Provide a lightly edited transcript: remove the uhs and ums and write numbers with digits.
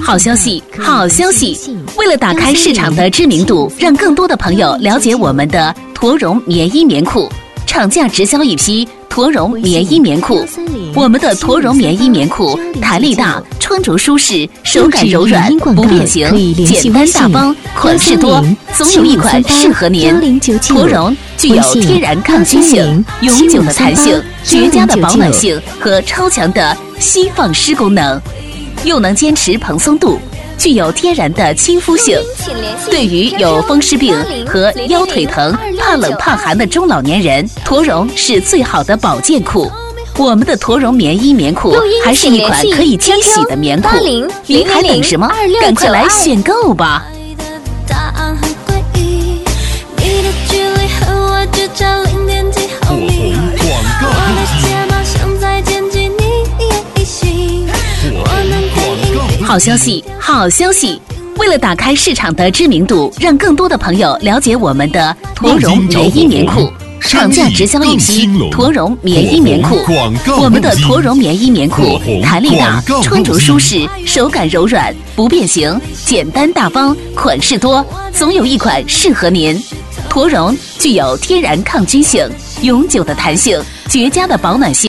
好消息，好消息！为了打开市场的知名度，让更多的朋友了解我们的驼绒棉衣棉裤，厂家直销一批驼绒棉衣棉裤。我们的驼绒棉衣棉裤弹力大，穿着舒适，手感柔软，不变形，简单大方，款式多，总有一款适合您。驼绒具有天然抗菌性、永久的弹性、绝佳的保暖性和超强的吸放湿功能，又能坚持蓬松度，具有天然的亲肤性。对于有风湿病和腰腿疼、怕冷怕寒的中老年人，驼绒是最好的保健裤。我们的驼绒棉衣棉裤还是一款可以清洗的棉裤，您还等什么？赶快来选购吧！好消息，好消息！为了打开市场的知名度，让更多的朋友了解我们的驼绒棉衣棉裤，厂家直销一批驼绒棉衣棉裤。我们的驼绒棉衣棉裤弹力大，穿着舒适，手感柔软，不变形，简单大方，款式多，总有一款适合您。驼绒具有天然抗菌性、永久的弹性、绝佳的保暖性。